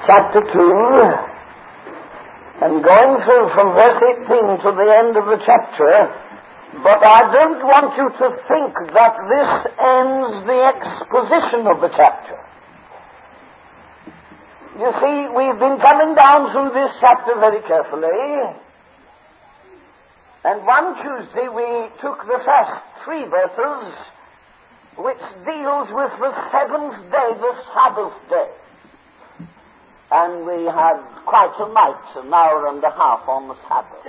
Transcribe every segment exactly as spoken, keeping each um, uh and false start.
chapter two, and going through from verse eighteen to the end of the chapter, but I don't want you to think that this ends the exposition of the chapter. You see, we've been coming down through this chapter very carefully, and one Tuesday we took the first three verses, which deals with the seventh day, the Sabbath day. And we had quite a night, an hour and a half on the Sabbath.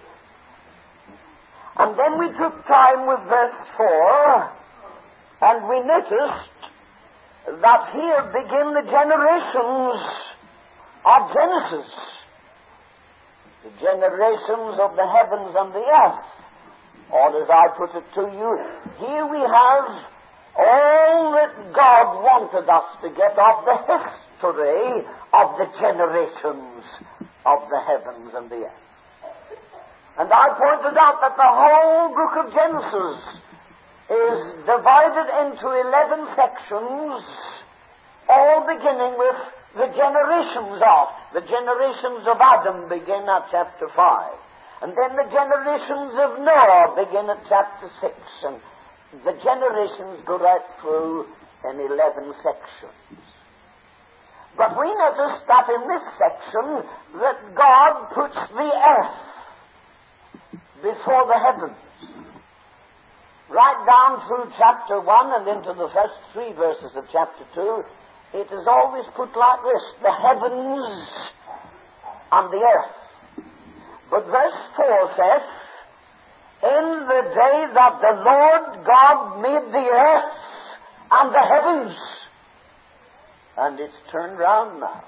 And then we took time with verse four, and we noticed that here begin the generations of Genesis. The generations of the heavens and the earth. Or as I put it to you, here we have all that God wanted us to get of the history of the generations of the heavens and the earth. And I pointed out that the whole book of Genesis is divided into eleven sections, all beginning with the generations of. The generations of Adam begin at chapter five. And then the generations of Noah begin at chapter six. And the generations go right through in eleven sections. But we notice that in this section that God puts the earth before the heavens. Right down through chapter one and into the first three verses of chapter two, it is always put like this: the heavens and the earth. But verse four says, in the day that the Lord God made the earth and the heavens. And it's turned round now.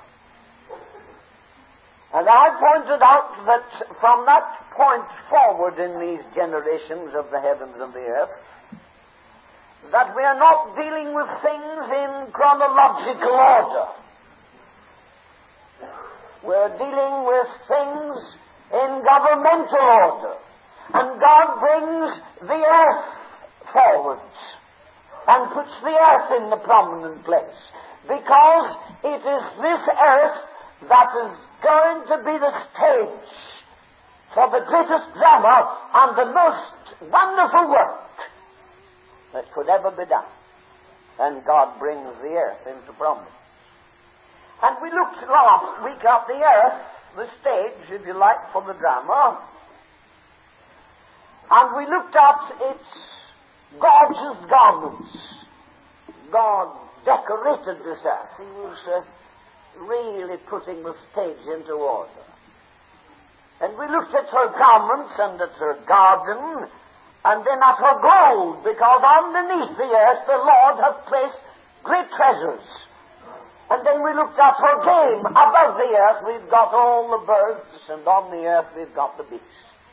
And I pointed out that from that point forward in these generations of the heavens and the earth, that we are not dealing with things in chronological order. We're dealing with things in governmental order. And God brings the earth forward and puts the earth in the prominent place, because it is this earth that is going to be the stage for the greatest drama and the most wonderful work that could ever be done. And God brings the earth into prominence. And we looked last week at the earth, the stage, if you like, for the drama. And we looked at its gorgeous garments. God decorated this earth. He was uh, really putting the stage into order. And we looked at her garments and at her garden, and then at her gold, because underneath the earth the Lord hath placed great treasures. And then we looked at her game. Above the earth we've got all the birds, and on the earth we've got the beasts.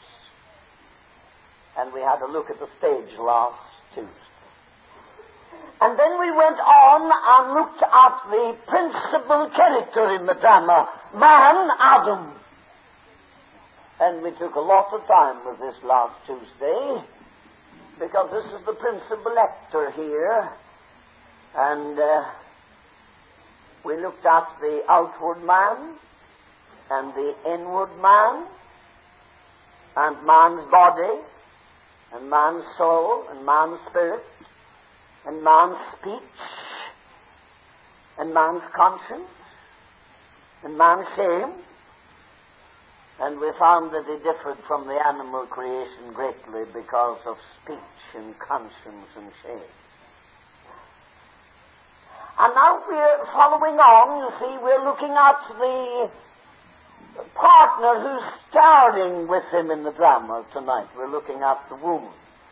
And we had a look at the stage last Tuesday. And then we went on and looked at the principal character in the drama, man, Adam. And we took a lot of time with this last Tuesday, because this is the principal actor here. And uh, we looked at the outward man, and the inward man, and man's body, and man's soul, and man's spirit, and man's speech, and man's conscience, and man's shame. And we found that he differed from the animal creation greatly because of speech and conscience and shame. And now we're following on, you see, we're looking at the partner who's starring with him in the drama tonight. We're looking at the woman.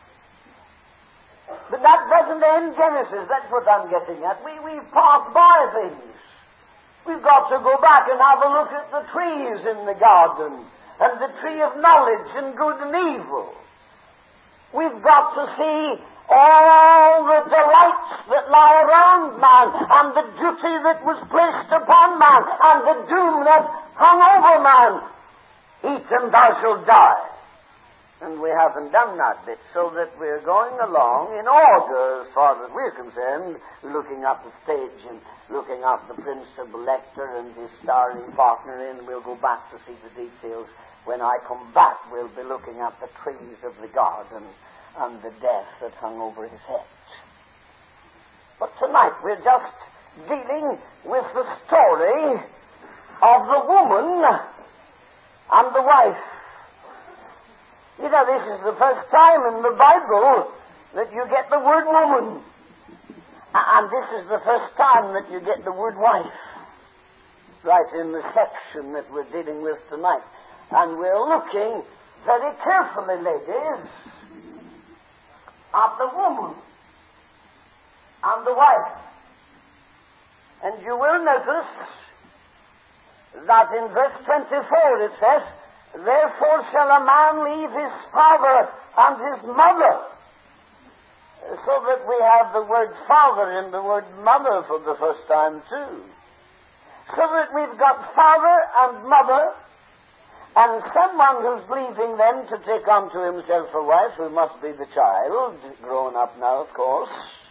But that doesn't end Genesis. That's what I'm getting at. We, we've passed by things. We've got to go back and have a look at the trees in the garden, and the tree of knowledge and good and evil. We've got to see all the delights that lie around man, and the duty that was placed upon man, and the doom that hung over man. Eat and thou shalt die. And we haven't done that bit, so that we're going along in order, as far as we're concerned, looking at the stage and looking at the principal lector and his starring partner in. We'll go back to see the details. When I come back, we'll be looking at the trees of the garden and the death that hung over his head. But tonight we're just dealing with the story of the woman and the wife. You know, this is the first time in the Bible that you get the word woman. And this is the first time that you get the word wife. Right in the section that we're dealing with tonight. And we're looking very carefully, ladies, at the woman and the wife. And you will notice that in verse twenty-four it says, "Therefore shall a man leave his father and his mother." So that we have the word father and the word mother for the first time too. So that we've got father and mother, and someone who's leaving them to take unto himself a wife, who must be the child, grown up now, of course.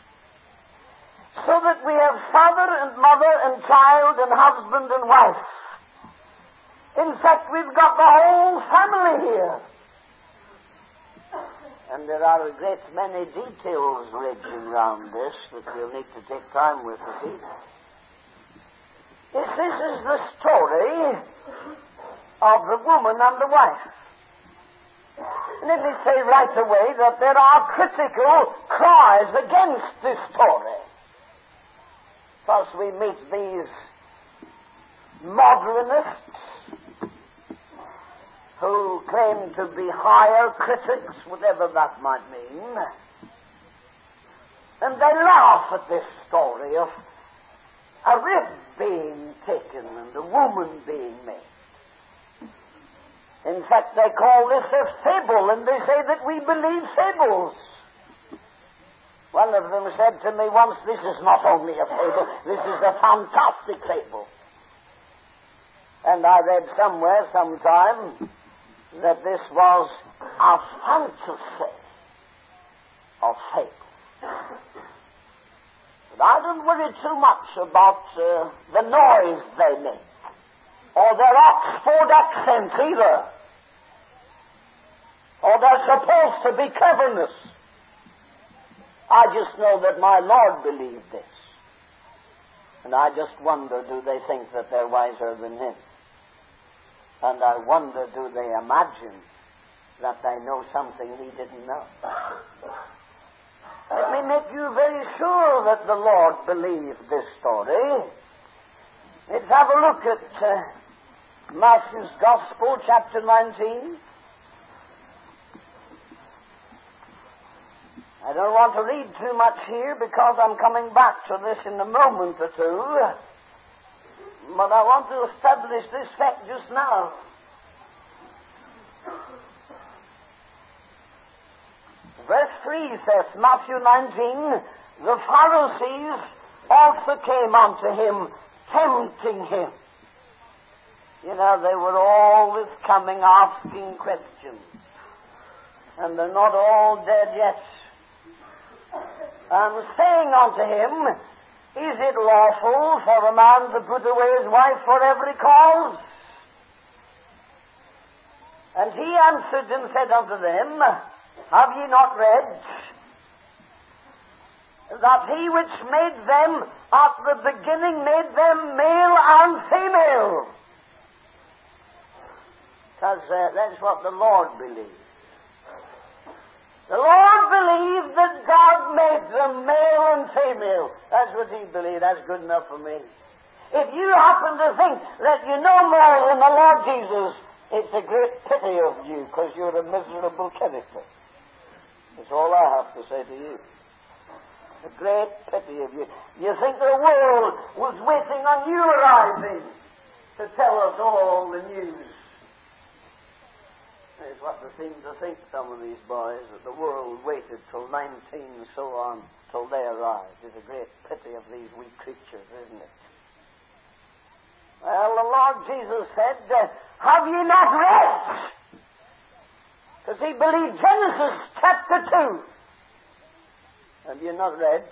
So that we have father and mother and child and husband and wife. In fact, we've got the whole family here. And there are a great many details raging around this that we'll need to take time with this evening. Yes, this is the story of the woman and the wife. Let me say right away that there are critical cries against this story. Thus we meet these modernists who claim to be higher critics, whatever that might mean. And they laugh at this story of a rib being taken and a woman being made. In fact, they call this a fable, and they say that we believe fables. One of them said to me once, "This is not only a fable, this is a fantastic fable." And I read somewhere, sometime, that this was a fantasy of fable. But I don't worry too much about uh, the noise they make, or their Oxford accents either, or their supposed to be cleverness. I just know that my Lord believed this. And I just wonder, do they think that they're wiser than Him? And I wonder, do they imagine that they know something He didn't know? Let me make you very sure that the Lord believed this story. Let's have a look at uh, Matthew's Gospel, chapter nineteen. I don't want to read too much here because I'm coming back to this in a moment or two. But I want to establish this fact just now. Verse three says, Matthew nineteen, "The Pharisees also came unto him, tempting him." You know, they were always coming asking questions. And they're not all dead yet. And saying unto him, "Is it lawful for a man to put away his wife for every cause?" And he answered and said unto them, "Have ye not read that he which made them at the beginning made them male and female?" Because uh, that's what the Lord believed. The Lord believed that God made them male and female. That's what He believed. That's good enough for me. If you happen to think that you know more than the Lord Jesus, it's a great pity of you, because you're a miserable character. That's all I have to say to you. A great pity of you. You think the world was waiting on you arriving to tell us all the news. That's what they seem to think, some of these boys, that the world waited till nineteen and so on, till they arrived. It's a great pity of these weak creatures, isn't it? Well, the Lord Jesus said, uh, "Have ye not read Because he believed Genesis chapter two. Have you not read?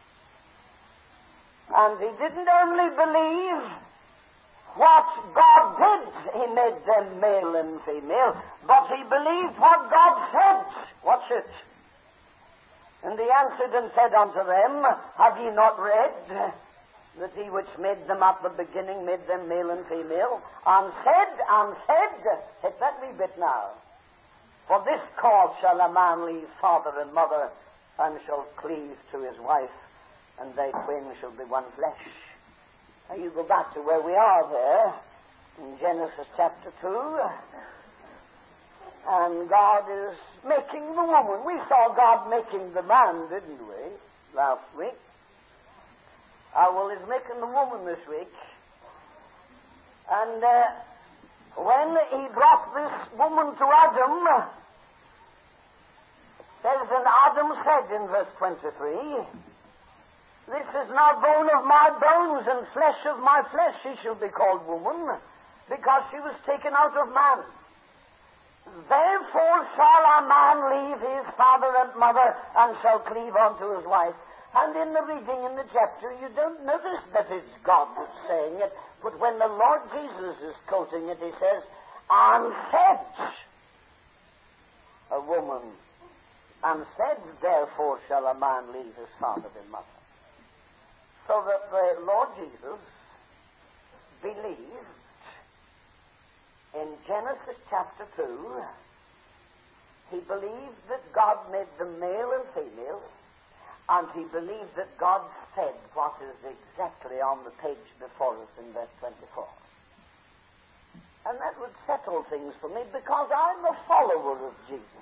And he didn't only believe what God did, he made them male and female, but he believed what God said. Watch it. And he answered and said unto them, have ye not read that he which made them at the beginning made them male and female? And said, and said, hit that wee bit now, for this cause shall a man leave father and mother, and shall cleave to his wife, and they twain shall be one flesh. Now you go back to where we are there, in Genesis chapter two, and God is making the woman. We saw God making the man, didn't we, last week? Ah, well, he's making the woman this week. And uh, when he brought this woman to Adam, it says, and Adam said in verse twenty-three, this is now bone of my bones and flesh of my flesh. She shall be called woman, because she was taken out of man. Therefore shall a man leave his father and mother, and shall cleave unto his wife. And in the reading in the chapter, you don't notice that it's God that's saying it, but when the Lord Jesus is quoting it, he says, and said a woman, and said, therefore shall a man leave his father and mother. So that the Lord Jesus believed in Genesis chapter two, he believed that God made them male and female, and he believed that God said what is exactly on the page before us in verse twenty-four. And that would settle things for me, because I'm a follower of Jesus.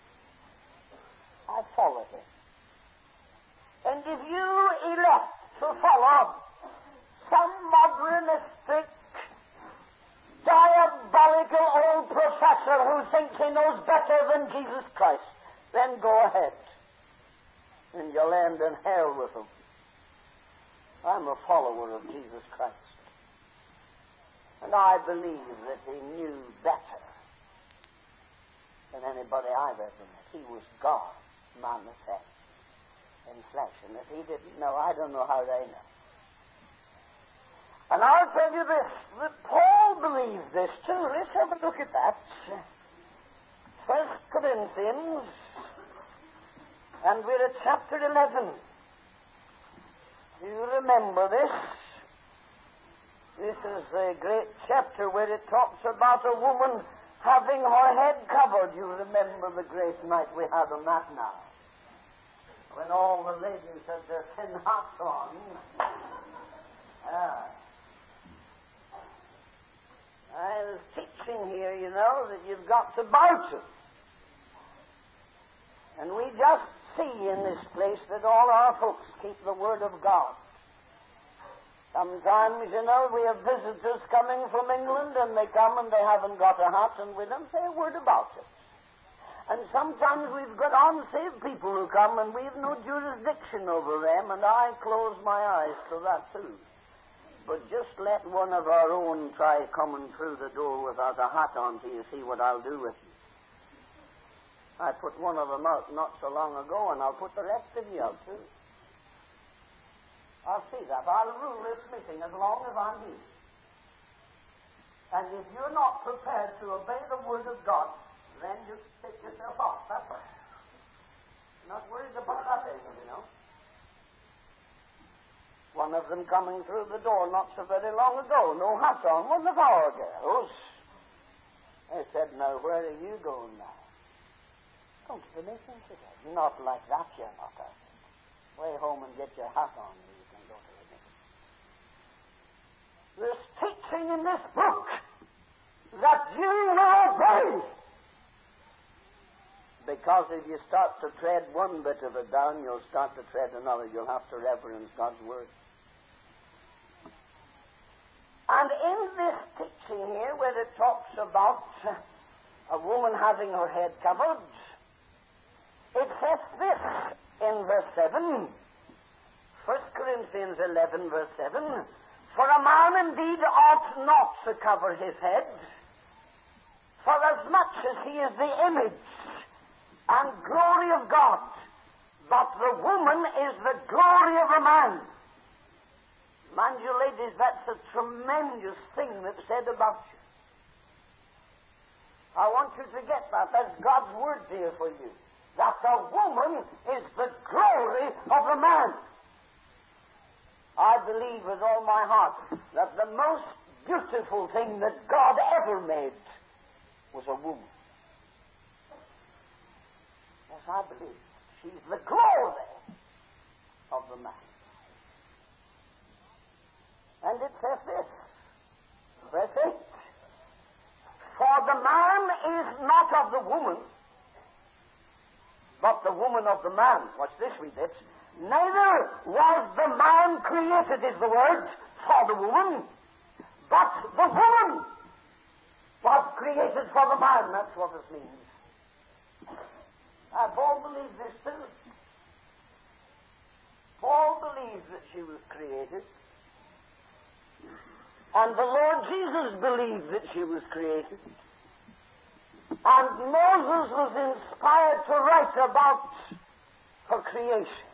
I follow him. And if you elect to follow some modernistic, diabolical old professor who thinks he knows better than Jesus Christ, then go ahead. And you'll end in hell with him. I'm a follower of Jesus Christ. And I believe that he knew better than anybody I've ever met. He was God manifest in flesh. And if he didn't know, I don't know how they know. And I'll tell you this, that Paul believed this too. Let's have a look at that. First Corinthians, and we're at chapter eleven. Do you remember this? This is a great chapter where it talks about a woman having her head covered. You remember the great night we had on that now, when all the ladies had their tin hats on. Ah. I was teaching here, you know, that you've got to bow to. And we just see in this place that all our folks keep the Word of God. Sometimes, you know, we have visitors coming from England, and they come and they haven't got a hat, and we don't say a word about it. And sometimes we've got unsaved people who come, and we've no jurisdiction over them, and I close my eyes to that too. But just let one of our own try coming through the door without a hat on till you see what I'll do with you. I put one of them out not so long ago, and I'll put the rest of you out too. I'll see that. I'll rule this meeting as long as I'm here. And if you're not prepared to obey the Word of God, then just take yourself off. That's all. Not worried about that, you know. One of them coming through the door not so very long ago, no hat on, one of our girls. They said, now, where are you going now? Going to the meeting today. Not like that, you're not. Way home and get your hat on, and you can go to the meeting. There's teaching in this book that you will obey. Because if you start to tread one bit of it down, you'll start to tread another. You'll have to reverence God's Word. And in this teaching here, where it talks about a woman having her head covered, it says this in verse seven, First Corinthians eleven, verse seven, for a man indeed ought not to cover his head, for as much as he is the image and glory of God, but the woman is the glory of a man. Mind you, ladies, that's a tremendous thing that's said about you. I want you to get that. That's God's word here for you. That the woman is the glory of a man. I believe with all my heart that the most beautiful thing that God ever made was a woman. Yes, I believe. She's the glory of the man. And it says this, verse eight, for the man is not of the woman, but the woman of the man. Watch this, read it. Neither was the man created, is the word, for the woman, but the woman was created for the man. That's what it means. Uh, Paul believes this too. Paul believes that she was created. And the Lord Jesus believed that she was created. And Moses was inspired to write about her creation.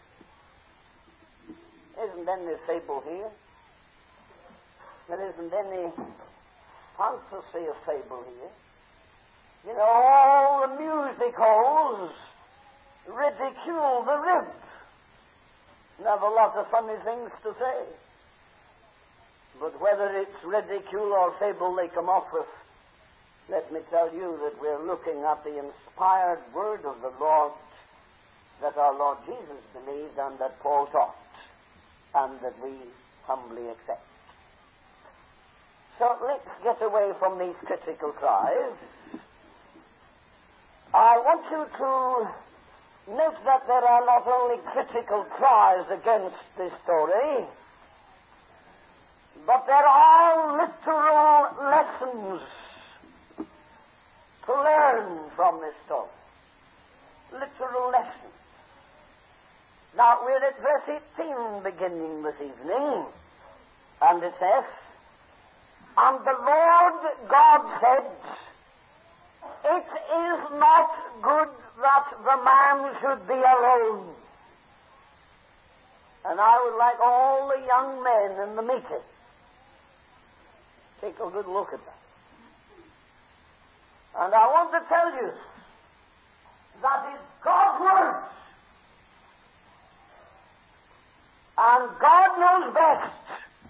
Isn't any fable here? There isn't any fantasy of fable here. You know, all the music halls ridicule the rib. And have a lot of funny things to say. But whether it's ridicule or fable they come off with, let me tell you that we're looking at the inspired word of the Lord that our Lord Jesus believed and that Paul taught, and that we humbly accept. So let's get away from these critical cries. I want you to note that there are not only critical cries against this story, but there are literal lessons to learn from this story. Literal lessons. Now, we're at verse eighteen beginning this evening, and it says, and the Lord God said, it is not good that the man should be alone. And I would like all the young men in the meeting take a good look at that. And I want to tell you that it's God's word. And God knows best.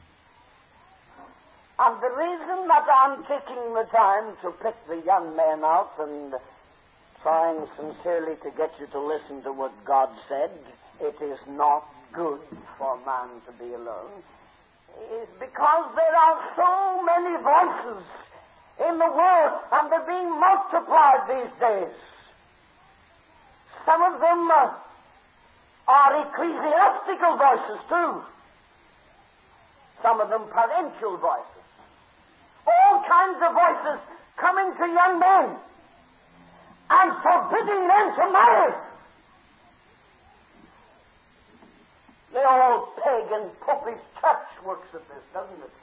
And the reason that I'm taking the time to pick the young men out and trying sincerely to get you to listen to what God said, it is not good for man to be alone, is because there are so many voices in the world, and they're being multiplied these days. Some of them uh, are ecclesiastical voices too. Some of them parental voices. All kinds of voices coming to young men and forbidding them to marry. The old pagan popish church works at this, doesn't it?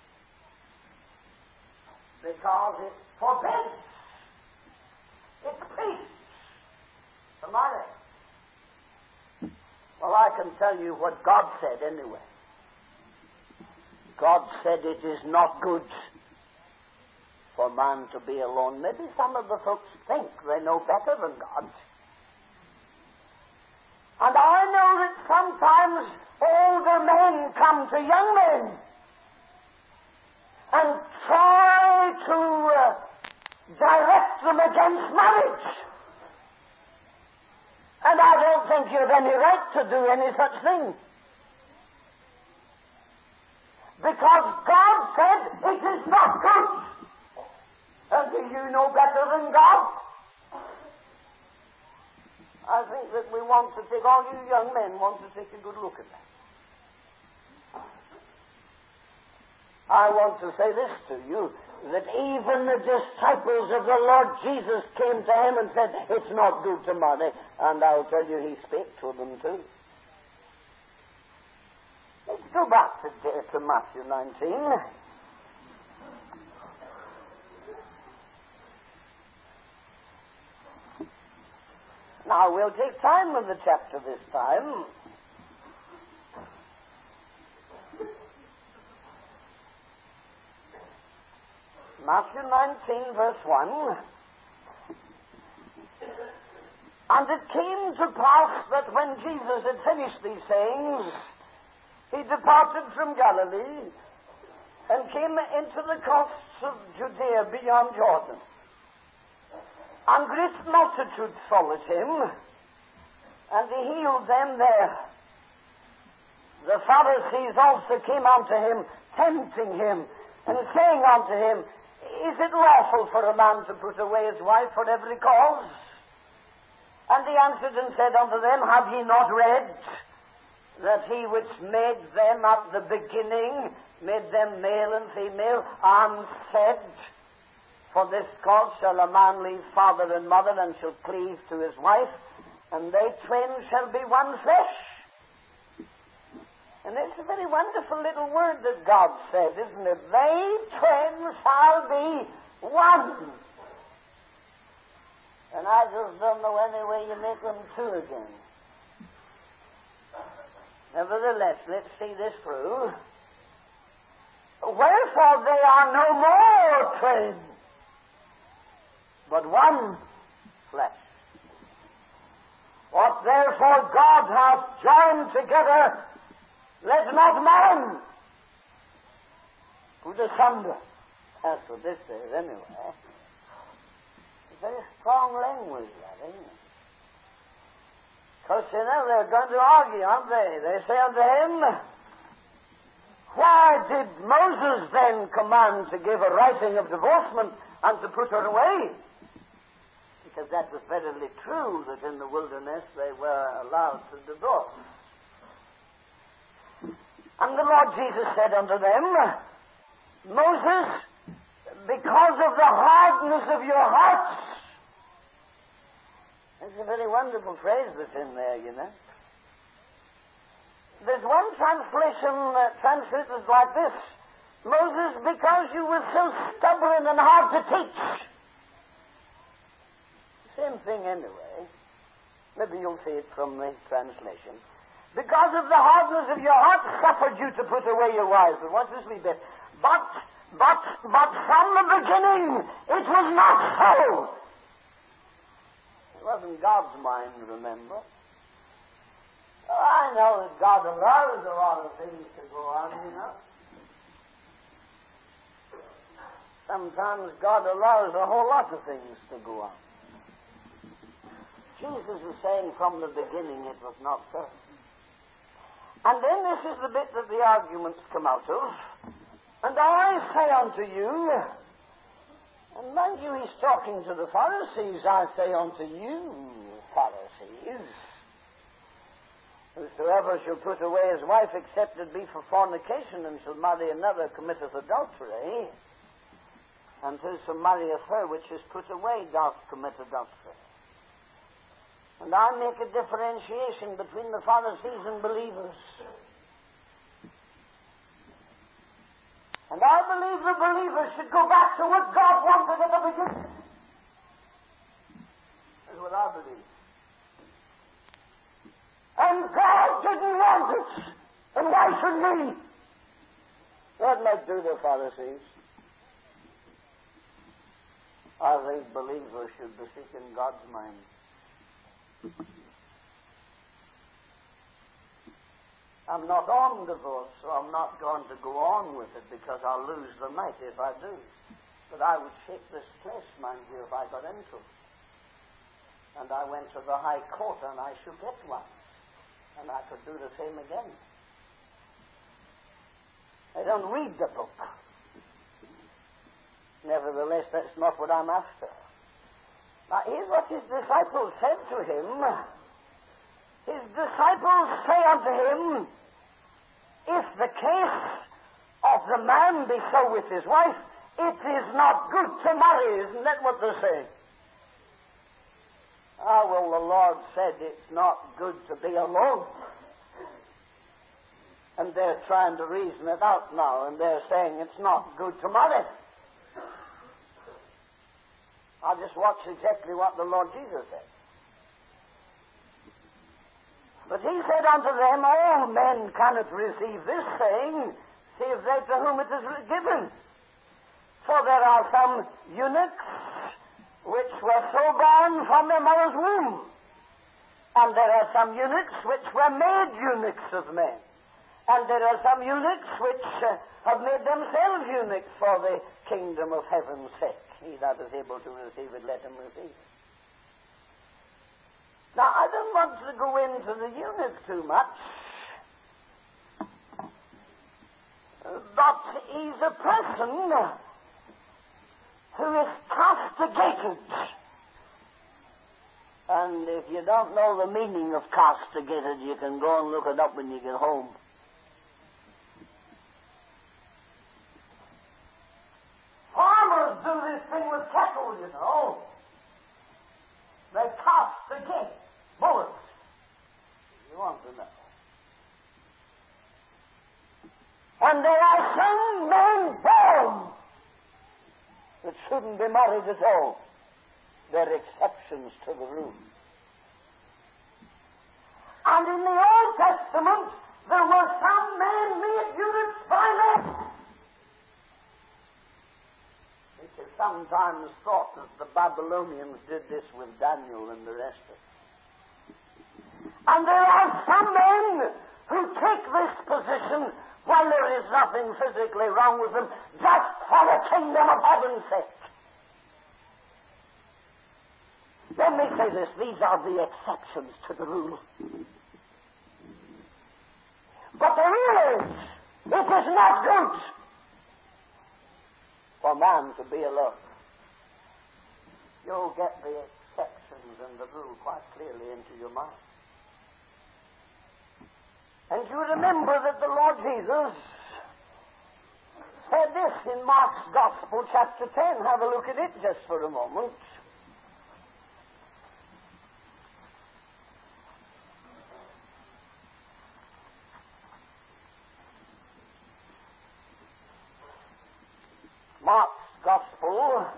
Because it forbids its priests to marry. Well, I can tell you what God said anyway. God said it is not good for man to be alone. Maybe some of the folks think they know better than God. And I know that sometimes older men come to young men and try to uh, direct them against marriage. And I don't think you have any right to do any such thing. Because God said it is not good. And do you know better than God? I think that we want to take, all you young men want to take a good look at that. I want to say this to you, that even the disciples of the Lord Jesus came to him and said, it's not good to marry. And I'll tell you, he spake to them too. Let's go back to, to Matthew nineteen. Now, we'll take time with the chapter this time. Matthew nineteen, verse one. And it came to pass that when Jesus had finished these sayings, he departed from Galilee and came into the coasts of Judea beyond Jordan. And great multitudes followed him, and he healed them there. The Pharisees also came unto him, tempting him, and saying unto him, Is it lawful for a man to put away his wife for every cause? And he answered and said unto them, Have ye not read that he which made them at the beginning, made them male and female, and said, For this cause shall a man leave father and mother, and shall cleave to his wife, and they twain shall be one flesh. And it's a very wonderful little word that God said, isn't it? They twain shall be one. And I just don't know any way you make them two again. Nevertheless, let's see this through. Wherefore they are no more twain, but one flesh. What therefore God hath joined together, let not man put asunder. That's what this says, anyway. It's very strong language, that, isn't it? Because, you know, they're going to argue, aren't they? They say unto him, Why did Moses then command to give a writing of divorcement and to put her away? Because that was verily true, that in the wilderness they were allowed to divorce. And the Lord Jesus said unto them, Moses, because of the hardness of your hearts. It's a very wonderful phrase that's in there, you know. There's one translation that translates like this, Moses, because you were so stubborn and hard to teach. Same thing anyway. Maybe you'll see it from the translation. Because of the hardness of your heart suffered you to put away your wives. But watch this wee bit. But, but, but from the beginning it was not so. It wasn't God's mind, remember. Oh, I know that God allows a lot of things to go on, you know. Sometimes God allows a whole lot of things to go on. Jesus is saying from the beginning it was not so. And then this is the bit that the arguments come out of. And I say unto you, and mind you, he's talking to the Pharisees, I say unto you, Pharisees, whosoever shall put away his wife except it be for fornication, and shall marry another, committeth adultery, and whoso marrieth her which is put away doth commit adultery. And I make a differentiation between the Pharisees and believers. And I believe the believers should go back to what God wanted at the beginning. That's what I believe. And God didn't want it. And why should we? That might do the Pharisees. I think believers should be seeking God's mind. I'm not on divorce, so I'm not going to go on with it because I'll lose the night if I do. But I would shake this place, mind you, if I got into it. And I went to the High Court and I should get one. And I could do the same again. I don't read the book. Nevertheless, that's not what I'm after. Now, here's what his disciples said to him. His disciples say unto him, If the case of the man be so with his wife, it is not good to marry. Isn't that what they're saying? Ah, well, the Lord said it's not good to be alone. And they're trying to reason it out now, and they're saying it's not good to marry. I'll just watch exactly what the Lord Jesus said. But he said unto them, all men cannot receive this saying, save they to whom it is given. For there are some eunuchs which were so born from their mother's womb, and there are some eunuchs which were made eunuchs of men, and there are some eunuchs which uh, have made themselves eunuchs for the kingdom of heaven's sake. He that is able to receive it, let him receive it. Now, I don't want to go into the eunuch too much, but he's a person who is castigated. And if you don't know the meaning of castigated, you can go and look it up when you get home. Farmers do this thing with cattle, you know. They castigate bullocks. You want to know. And there are some men born that shouldn't be married at all. They're exceptions to the rule. And in the Old Testament, there were some men made eunuchs by men. It is sometimes thought that the Babylonians did this with Daniel and the rest of it. And there are some men who take this position while there is nothing physically wrong with them, just for the kingdom of heaven's sake. Let me say this, these are the exceptions to the rule. But the rule is, it is not good for man to be alone. You'll get the exceptions and the rule quite clearly into your mind. And you remember that the Lord Jesus said this in Mark's Gospel, chapter ten. Have a look at it just for a moment. Mark's Gospel,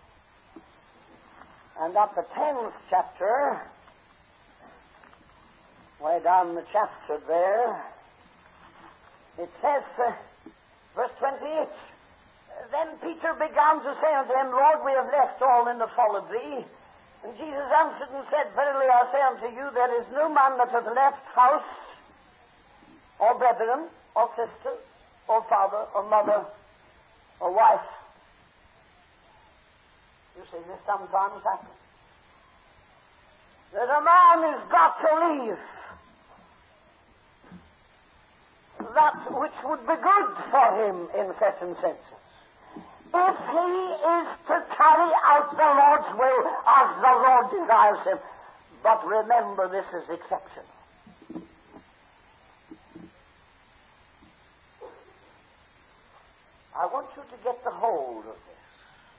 and at the tenth chapter, way down the chapter there, it says, uh, verse twenty-eight, then Peter began to say unto him, Lord, we have left all and have followed thee. And Jesus answered and said, Verily I say unto you, there is no man that hath left house, or brethren, or sisters, or father, or mother, or wife. You see, this sometimes happens. That a man has got to leave that which would be good for him in certain senses, if he is to carry out the Lord's will as the Lord desires him. But remember, this is exceptional. I want you to get the hold of this.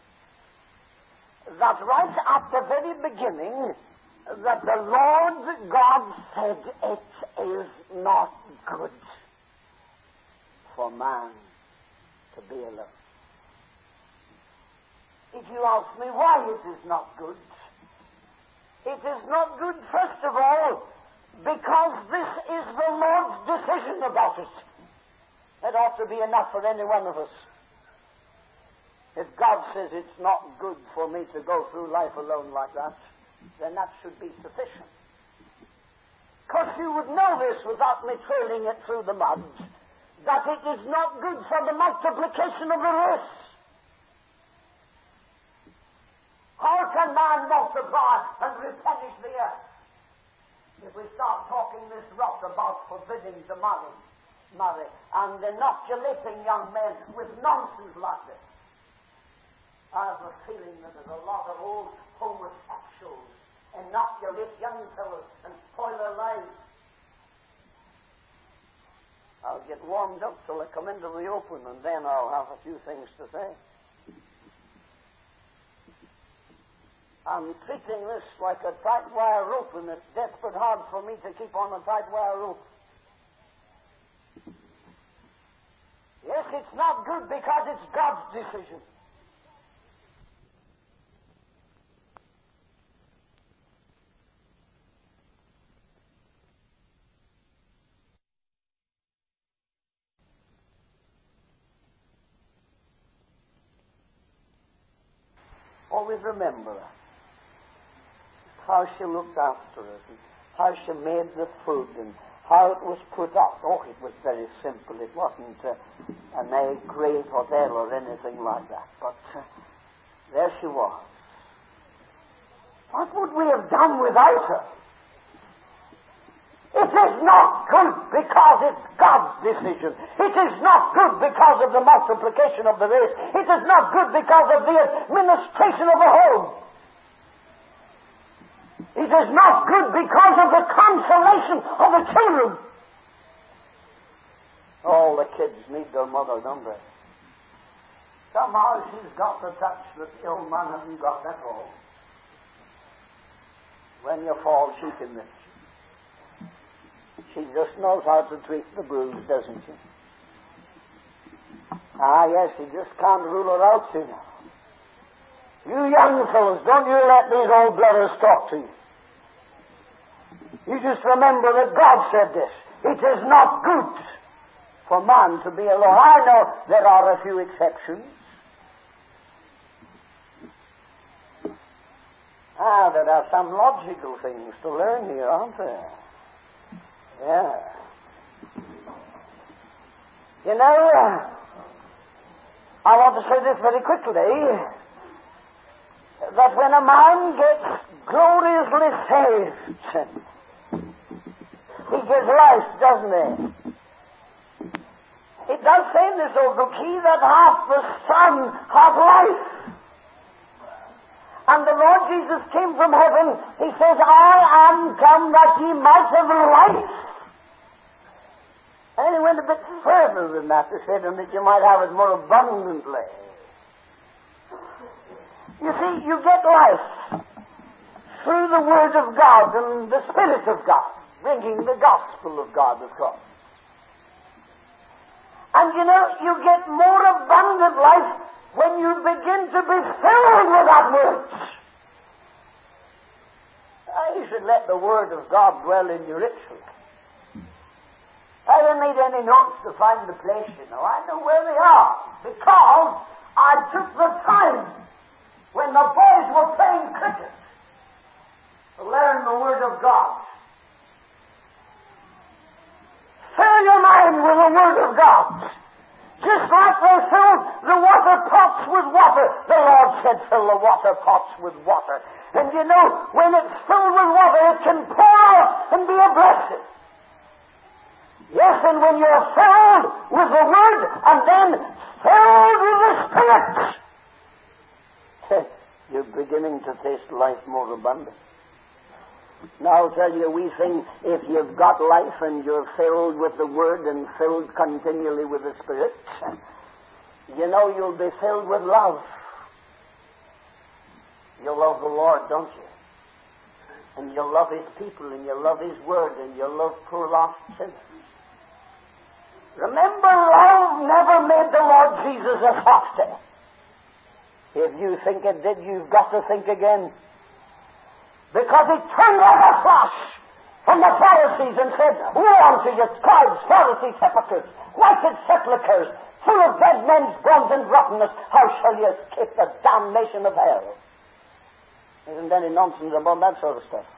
That right at the very beginning, that the Lord God said, it is not good for man to be alone. If you ask me why it is not good, it is not good, first of all, because this is the Lord's decision about it. That ought to be enough for any one of us. If God says it's not good for me to go through life alone like that, then that should be sufficient. Because you would know this without me trailing it through the mud, that it is not good for the multiplication of the race. How can man multiply and replenish the earth if we start talking this rot about forbidding to marry, marry and inoculating young men with nonsense like this? I have a feeling that there's a lot of old homosexuals inoculate young fellows and spoil their lives. I'll get warmed up till I come into the open, and then I'll have a few things to say. I'm treating this like a tight wire rope, and it's desperate hard for me to keep on a tight wire rope. Yes, it's not good because it's God's decision. Always remember that. How she looked after it, and how she made the food, and how it was put up. Oh, it was very simple. It wasn't uh, an egg great hotel or anything like that. But uh, there she was. What would we have done without her? It is not good because it's God's decision. It is not good because of the multiplication of the race. It is not good because of the administration of the home. It is not good because of the consolation of the children. All the kids need their mother, don't they? Somehow she's got the touch that the old man hasn't got at all. When you fall, she can lift you. She just knows how to treat the bruise, doesn't she? Ah, yes, you just can't rule her out, you know. You young fellows, don't you let these old blooders talk to you. You just remember that God said this. It is not good for man to be alone. I know there are a few exceptions. Ah, there are some logical things to learn here, aren't there? Yeah. You know, I want to say this very quickly, that when a man gets gloriously saved, he gives life, doesn't he? It does say in this old book, he that hath the Son hath life. And the Lord Jesus came from heaven. He says, I am come that ye might have life. And he went a bit further than that. He said, and that you might have it more abundantly. You see, you get life through the Word of God and the Spirit of God, bringing the gospel of God across. And you know, you get more abundant life when you begin to be filled with that Word. You should let the Word of God dwell in you richly. I don't need any notes to find the place, you know. I know where they are, because I took the time when the boys were playing cricket to learn the Word of God. Fill your mind with the Word of God. Just like they filled the water pots with water. The Lord said, fill the water pots with water. And you know, when it's filled with water, it can pour out and be a blessing. Yes, and when you're filled with the Word and then filled with the Spirit, you're beginning to taste life more abundant. Now I'll tell you, we think if you've got life and you're filled with the Word and filled continually with the Spirit, you know you'll be filled with love. You love the Lord, don't you? And you love His people, and you love His Word, and you love poor lost sinners. Remember, love never made the Lord Jesus a softy. If you think it did, you've got to think again. Because He turned like a flash from the Pharisees and said, woe unto you, scribes, Pharisees, hypocrites, whited sepulchres, full of dead men's bones and rottenness, how shall you escape the damnation of hell? Isn't any nonsense about that sort of stuff.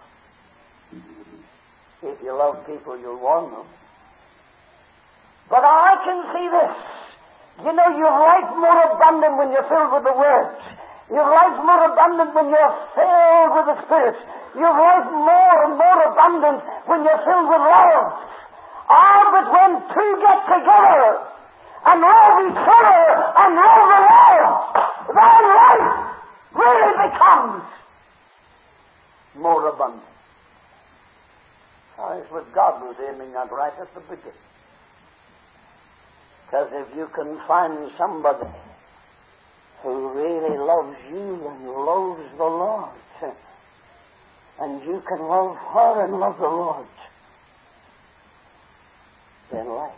If you love people, you'll warn them. But I can see this. You know, your life more abundant when you're filled with the Word. Your life more abundant when you're filled with the Spirit. Your life more and more abundant when you're filled with love. Ah, but when two get together and love each other and love the Lord, their life really becomes more abundant. That's what God was aiming at right at the beginning. Because if you can find somebody who really loves you and loves the Lord, and you can love her and love the Lord, then life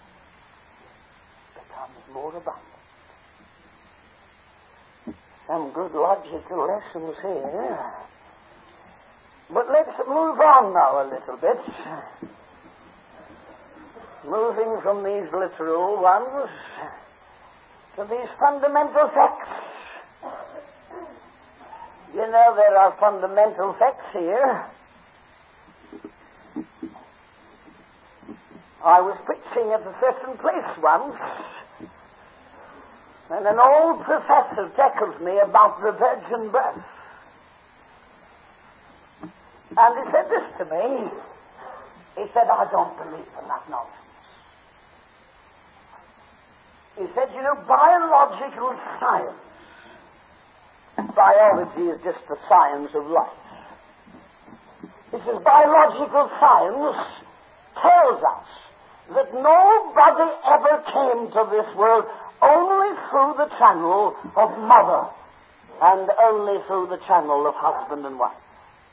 becomes more abundant. Some good logical lessons here. But let's move on now a little bit. Moving from these literal ones to these fundamental facts. know, there are fundamental facts here. I was preaching at a certain place once, and an old professor tackled me about the virgin birth. And he said this to me. He said, I don't believe in that nonsense. He said, you know, biological science, biology is just the science of life. He says, biological science tells us that nobody ever came to this world only through the channel of mother and only through the channel of husband and wife.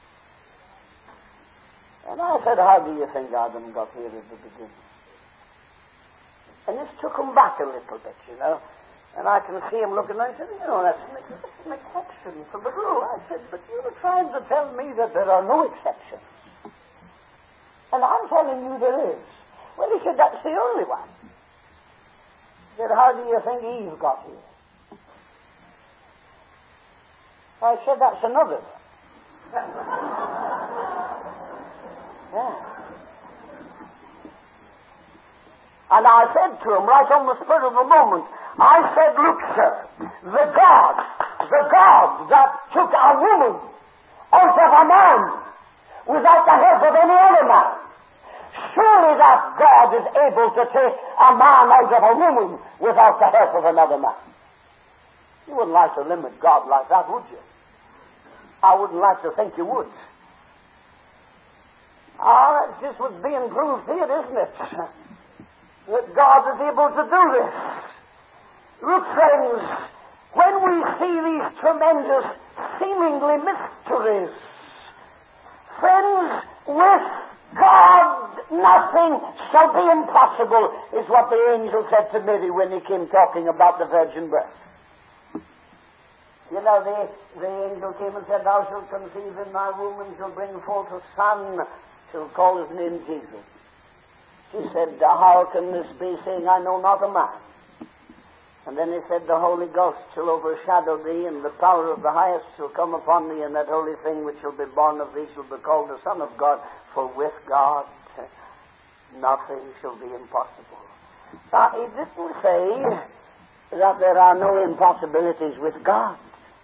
And I said, how do you think Adam got here at the beginning? And this took him back a little bit, you know. And I can see him looking, and I said, you know, that's an, that's an exception for the rule. I said, but you were trying to tell me that there are no exceptions. And I'm telling you there is. Well, he said, that's the only one. He said, how do you think Eve got here? I said, that's another one. Yeah. And I said to him, right on the spur of the moment, I said, look, sir, the God, the God that took a woman out of a man without the help of any other man, surely that God is able to take a man out of a woman without the help of another man. You wouldn't like to limit God like that, would you? I wouldn't like to think you would. Ah, that's just what's being proved here, isn't it? That God is able to do this. Look, friends, when we see these tremendous, seemingly mysteries, friends, with God nothing shall be impossible, is what the angel said to Mary when he came talking about the virgin birth. You know, the, the angel came and said, thou shalt conceive in thy womb and shalt bring forth a son, shall call his name Jesus. She said, how can this be, saying, I know not a man? And then he said, the Holy Ghost shall overshadow thee, and the power of the highest shall come upon thee, and that holy thing which shall be born of thee shall be called the Son of God, for with God nothing shall be impossible. Now, he didn't say that there are no impossibilities with God.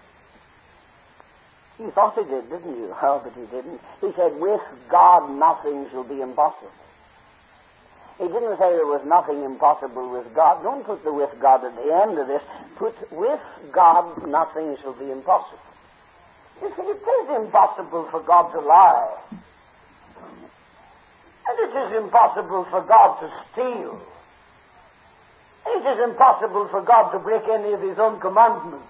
You thought he did, didn't you? Oh, but he didn't. He said, with God nothing shall be impossible. He didn't say there was nothing impossible with God. Don't put the with God at the end of this. Put with God nothing shall be impossible. You see, it is impossible for God to lie. And it is impossible for God to steal. It is impossible for God to break any of his own commandments.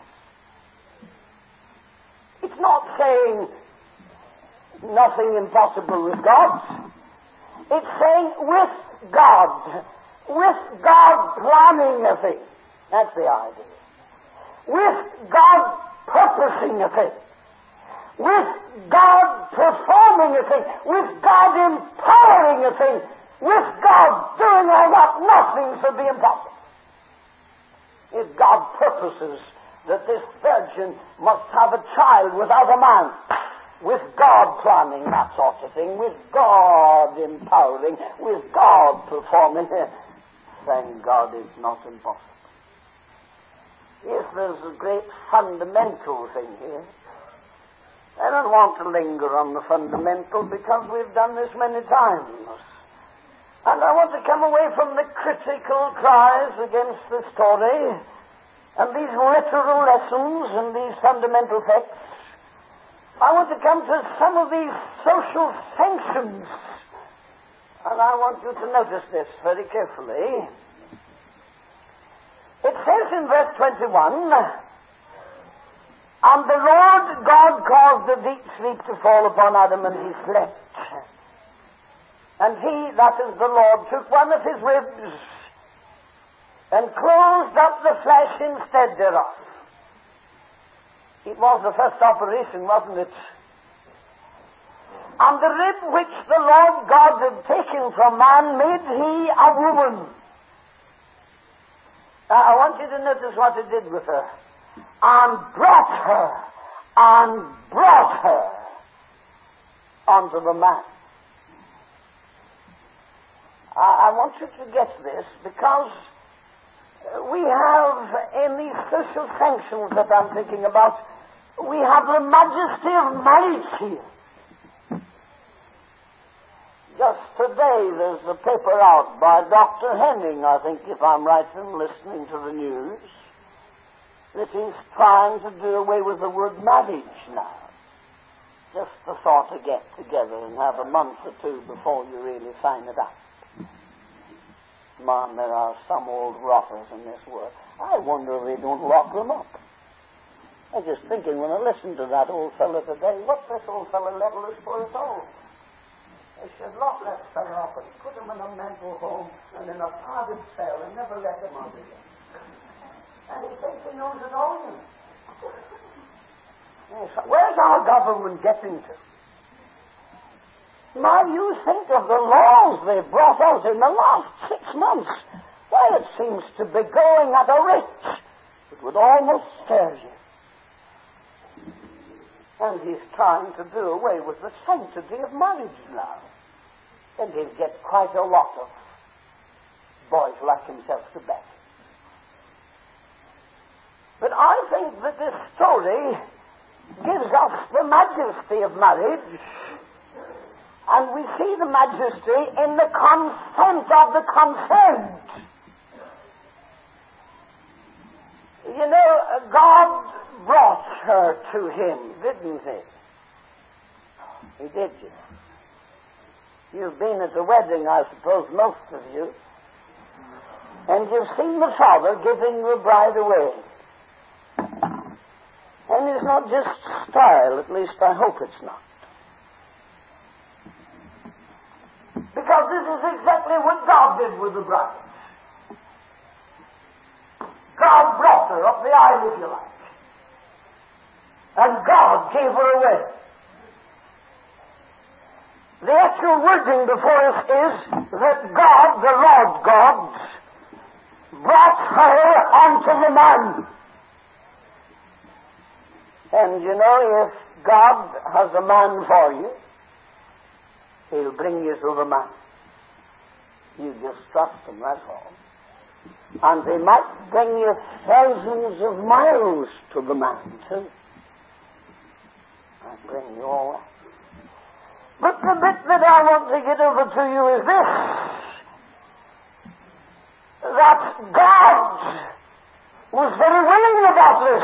It's not saying nothing impossible with God. It's saying with God. With God planning a thing. That's the idea. With God purposing a thing. With God performing a thing. With God empowering a thing. With God doing all that, nothing shall be impossible. If God purposes that this virgin must have a child without a man, with God planning that sort of thing, with God empowering, with God performing, thank God it's not impossible. Yes, there's a great fundamental thing here. I don't want to linger on the fundamental because we've done this many times. And I want to come away from the critical cries against the story and these literal lessons and these fundamental facts. I want to come to some of these social sanctions. And I want you to notice this very carefully. It says in verse twenty-one, and the Lord God caused a deep sleep to fall upon Adam, and he slept. And he, that is the Lord, took one of his ribs and closed up the flesh instead thereof. It was the first operation, wasn't it? And the rib which the Lord God had taken from man made he a woman. Now, I want you to notice what he did with her. And brought her and brought her unto the man. I, I want you to get this, because we have, in these social sanctions that I'm thinking about, we have the majesty of marriage here. Just today there's a paper out by Doctor Henning, I think, if I'm right in listening to the news, that he's trying to do away with the word marriage now. Just the thought to get together and have a month or two before you really sign it up. Man, there are some old rotters in this world. I wonder if they don't lock them up. I was just thinking when I listened to that old fellow today, what this old fellow level is for us all. They should lock that fellow up and put him in a mental home and in a padded cell and never let him out again. And he thinks he knows it all. Yes, where's our government getting to? Now you think of the laws they brought out in the last six months. Why, it seems to be going at a rate that would almost scare you. And he's trying to do away with the sanctity of marriage now. And he'll get quite a lot of boys like himself to back. But I think that this story gives us the majesty of marriage, and we see the majesty in the consent of the concerned. You know, God brought her to him, didn't he? He did, you know. You've been at the wedding, I suppose, most of you, and you've seen the father giving the bride away. And it's not just style, at least I hope it's not. Because this is exactly what God did with the bride. God brought her up the aisle, if you like. And God gave her away. The actual wording before us is that God, the Lord God, brought her unto the man. And you know, if God has a man for you, he'll bring you to the man. You just trust him, that's all. And he might bring you thousands of miles to the man, too. I'll bring you all that. But the bit that I want to get over to you is this: that God was very willing about this.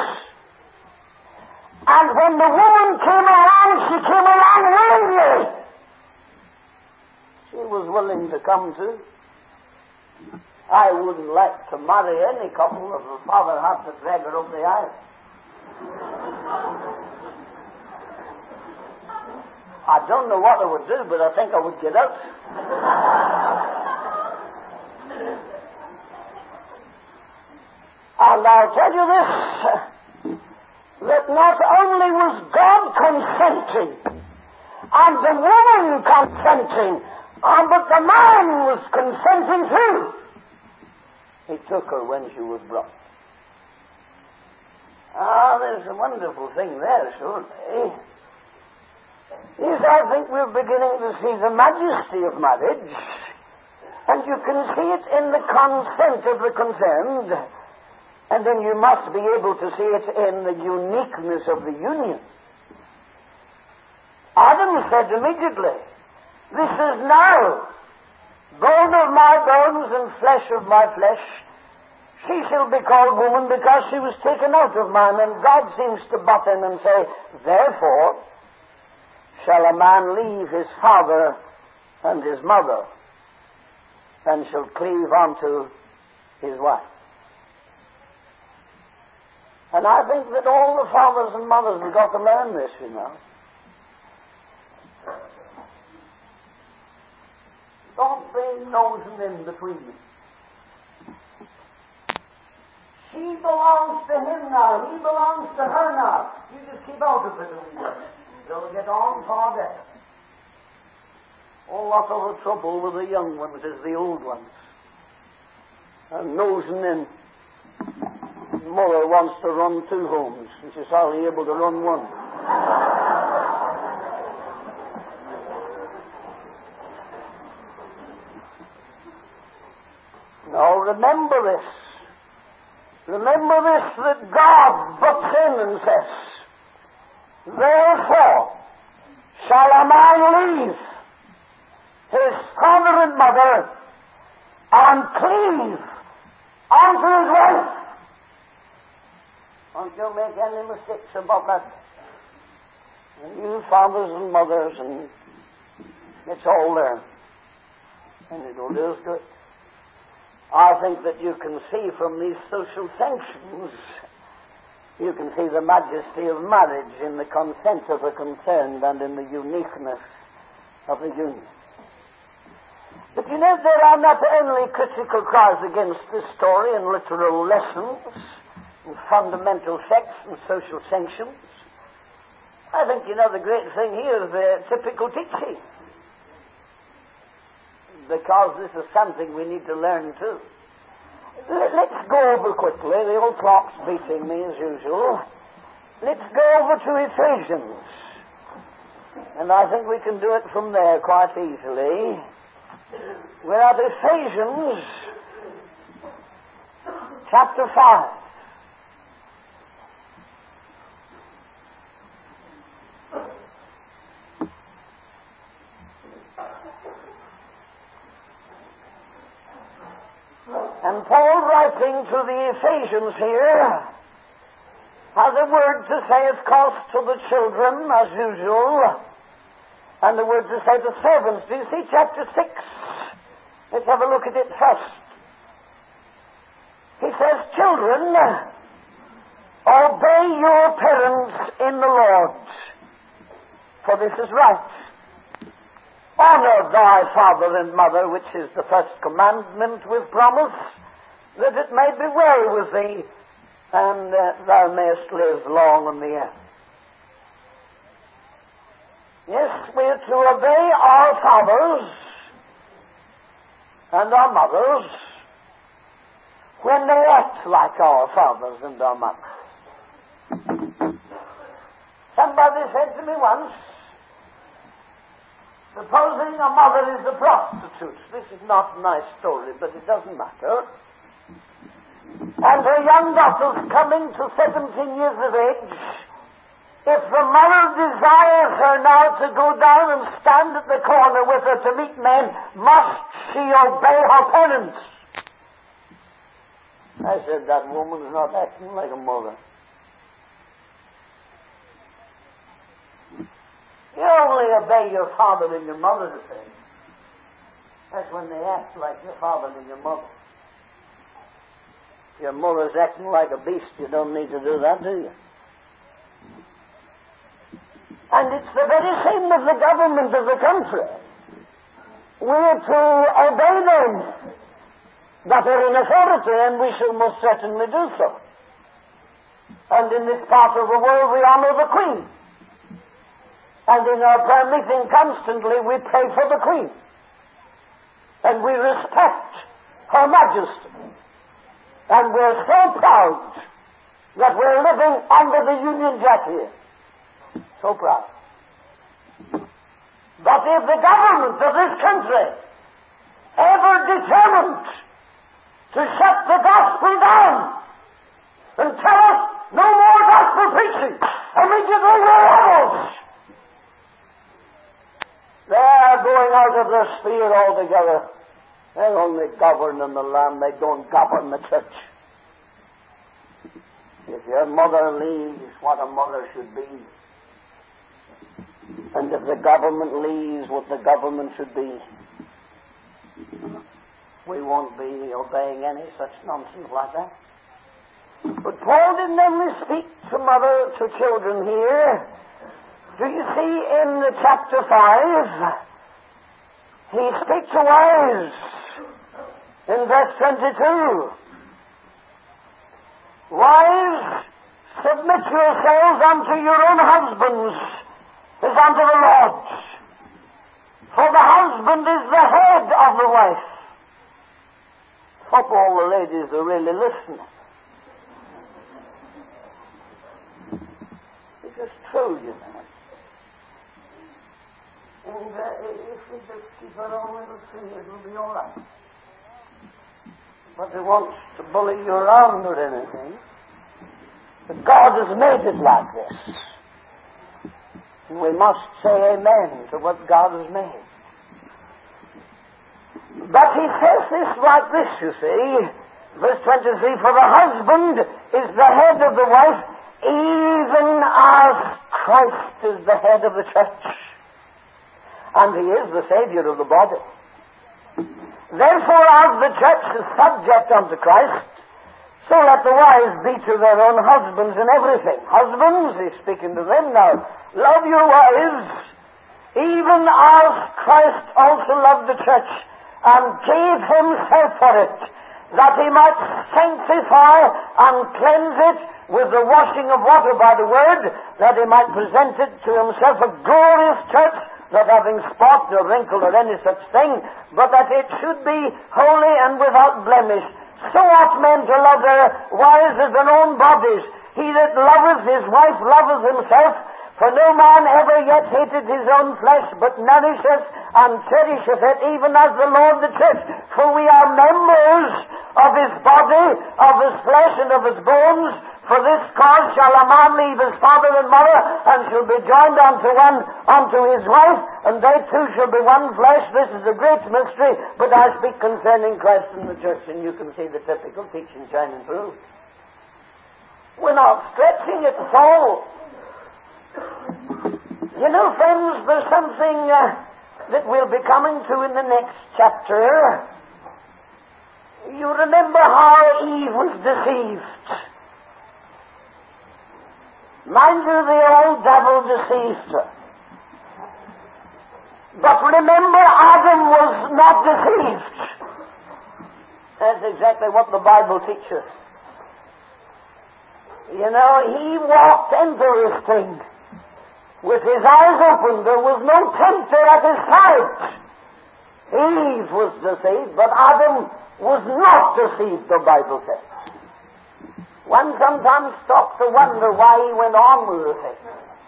And when the woman came along, she came along willingly. She was willing to come too. I wouldn't like to marry any couple if the father had to drag her up the aisle. I don't know what I would do, but I think I would get out. And I'll tell you this, that not only was God consenting, and the woman consenting, uh, but the man was consenting too. He took her when she was brought. Ah, there's a wonderful thing there, surely. Yes, I think we're beginning to see the majesty of marriage, and you can see it in the consent of the concerned, and then you must be able to see it in the uniqueness of the union. Adam said immediately, "This is now bone of my bones and flesh of my flesh. She shall be called woman because she was taken out of man." And God seems to butt in and say, "Therefore shall a man leave his father and his mother, and shall cleave unto his wife." And I think that all the fathers and mothers have got to learn this, you know. Don't be nosing in between them. She belongs to him now. He belongs to her now. You just keep out of it a wee bit. They'll get on far better. A lot of the trouble with the young ones is the old ones. And nosing in. mother wants to run two homes, and she's hardly able to run one. Now remember this. Remember this, that God butts in and says, therefore shall a man leave his father and mother and cleave unto his wife. Don't you make any mistakes about that. And you fathers and mothers, and it's all there. And it'll do us good. I think that you can see from these social sanctions, you can see the majesty of marriage in the consent of the concerned and in the uniqueness of the union. But you know, there are not only critical cries against this story and literal lessons and fundamental facts and social sanctions. I think, you know, the great thing here is the typical teaching. Because this is something we need to learn too. Let's go over quickly. The old clock's beating me as usual. Let's go over to Ephesians. And I think we can do it from there quite easily. We're at Ephesians chapter five. And Paul, writing to the Ephesians here, has a word to say, of course, to the children, as usual, and a word to say to servants. Do you see chapter six? Let's have a look at it first. He says, children, obey your parents in the Lord, for this is right. Honor thy father and mother, which is the first commandment with promise, that it may be well with thee, and uh, thou mayest live long on the earth. Yes, we are to obey our fathers and our mothers when they act like our fathers and our mothers. Somebody said to me once, supposing a mother is a prostitute. This is not a nice story, but it doesn't matter. And her young daughter's coming to seventeen years of age. If the mother desires her now to go down and stand at the corner with her to meet men, must she obey her parents? I said, that woman's not acting like a mother. You only obey your father and your mother the same. That's when they act like your father and your mother. If your mother's acting like a beast, you don't need to do that, do you? And it's the very same with the government of the country. We're to obey them that are in authority, and we shall most certainly do so. And in this part of the world, we honor the Queen. And in our prayer meeting constantly we pray for the Queen. And we respect Her Majesty. And we're so proud that we're living under the Union Jack here. So proud. But if the government of this country ever determined to shut the gospel down and tell us no more gospel preaching, immediately we're rebels. They're going out of their sphere altogether. They only govern in the land. They don't govern the church. If your mother leaves what a mother should be, and if the government leaves what the government should be, we won't be obeying any such nonsense like that. But Paul didn't only speak to mother, to children here. Do you see in the chapter five, he speaks to wives in verse twenty-two. Wives, submit yourselves unto your own husbands as unto the Lord. For the husband is the head of the wife. Hope all the ladies are really listening. just true, you know. And uh, if we just keep our own little thing, it'll be all right. But he wants to bully you around or anything. But God has made it like this. And we must say amen to what God has made. But he says this like this, you see. Verse twenty-three, for the husband is the head of the wife, even as Christ is the head of the church. And he is the Savior of the body. Therefore, as the church is subject unto Christ, so let the wives be to their own husbands in everything. Husbands, he's speaking to them now, love your wives, even as Christ also loved the church, and gave himself for it, that he might sanctify and cleanse it with the washing of water by the word, that he might present it to himself a glorious church, not having spot or wrinkle or any such thing, but that it should be holy and without blemish. So ought men to love their wives as their own bodies. He that loveth his wife loveth himself, for no man ever yet hated his own flesh, but nourisheth and cherisheth it, even as the Lord the church. For we are members of his body, of his flesh, and of his bones. For this cause shall a man leave his father and mother, and shall be joined unto one, unto his wife, and they two shall be one flesh. This is a great mystery, but I speak concerning Christ and the church, and you can see the typical teaching shining through. We're not stretching it at all. You know, friends, there's something uh, that we'll be coming to in the next chapter. You remember how Eve was deceived. Mind you, the old devil deceived her. But remember, Adam was not deceived. That's exactly what the Bible teaches. You know, he walked into this thing with his eyes open. There was no tempter at his side. Eve was deceived, but Adam was not deceived, the Bible says. One sometimes stops to wonder why he went on with the thing.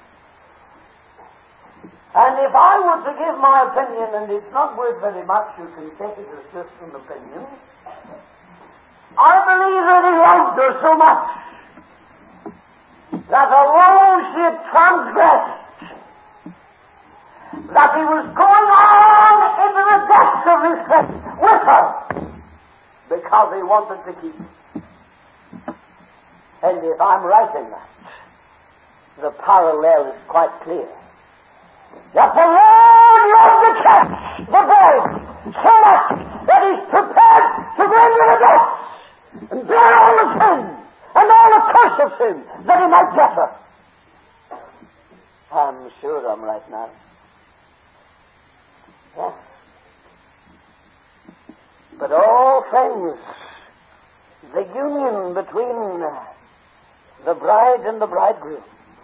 And if I were to give my opinion, and it's not worth very much, you can take it as just an opinion, I believe that he loved her so much that although she had transgressed, that he was going on into the depths of his faith with her because he wanted to keep her. And if I'm right in that, the parallel is quite clear. That the Lord loved the church, the bride, so much that he's prepared to go into the depths and bear all the sin and all the curse of sin that he might get her. I'm sure I'm right now. Yes. But all friends, the union between the bride and the bridegroom,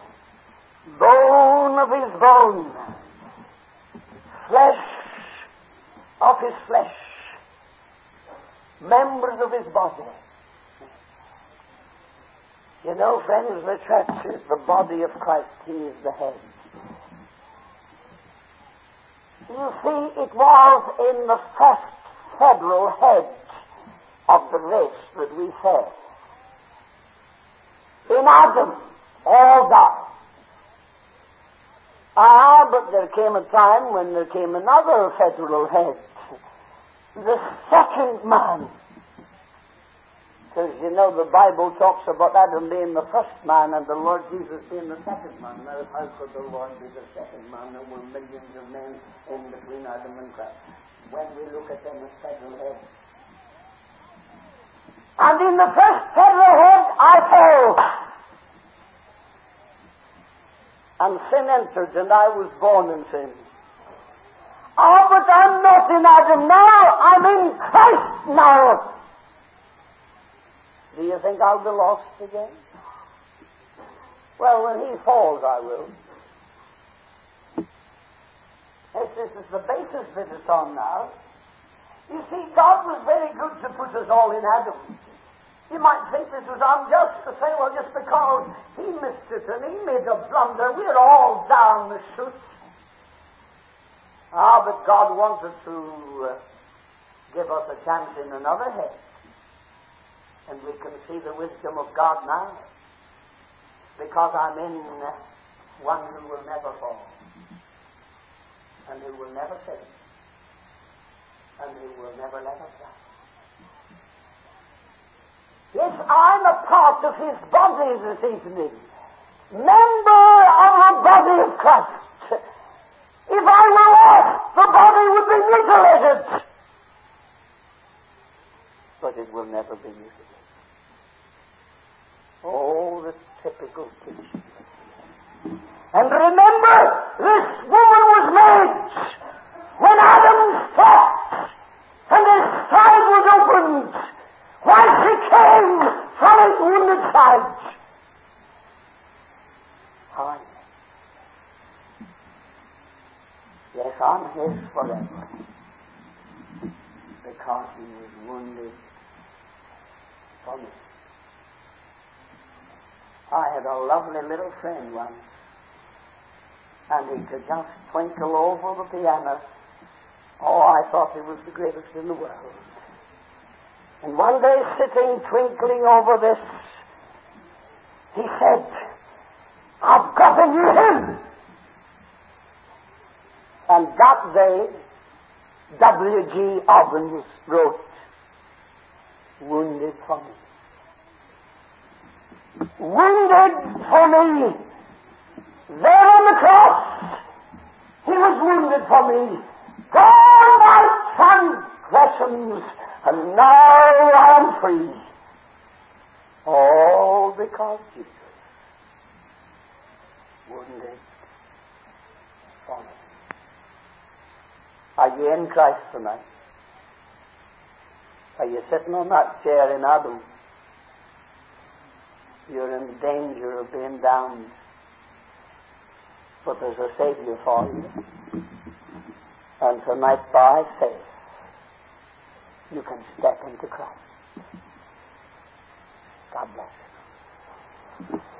bone of his bone, flesh of his flesh, members of his body. You know, friends, the church is the body of Christ. He is the head. You see, it was in the first federal head of the race that we fell. In Adam, all died. Ah, but there came a time when there came another federal head, the second man. Because, you know, the Bible talks about Adam being the first man and the Lord Jesus being the second man. Now, how could the Lord be the second man? There were millions of men in between Adam and Christ. When we look at them as federal heads. And in the first federal head, I fell. And sin entered, and I was born in sin. Oh, but I'm not in Adam now. I'm in Christ now. Do you think I'll be lost again? Well, when he falls, I will. Yes, this is the basis that it's on now. You see, God was very good to put us all in Adam. You might think this was unjust to say, well, just because he missed it and he made a blunder, we're all down the chute. Ah, but God wanted to uh, give us a chance in another head. And we can see the wisdom of God now. Because I'm in uh, one who will never fall. And who will never fail. And who will never let us down. Yes, I'm a part of his body this evening. Member of the body of Christ. If I were off, the body would be mutilated. But it will never be mutilated. Oh, the typical picture. And remember, this woman was made when Adam fought and his side was opened. Why she came from his wounded side. I Yes, I'm his forever. Because he was wounded for me. I had a lovely little friend once, and he could just twinkle over the piano. Oh, I thought he was the greatest in the world. And one day, sitting twinkling over this, he said, I've got a new hymn. And that day, W G Ovens wrote, Wounded for me. Wounded for me. There on the cross, he was wounded for me. For my transgressions, and now I am free. All because Jesus wounded for me. Are you in Christ tonight? Are you sitting on that chair in Adam? You're in danger of being damned. But there's a Savior for you. And tonight, by faith, you can step into Christ. God bless you.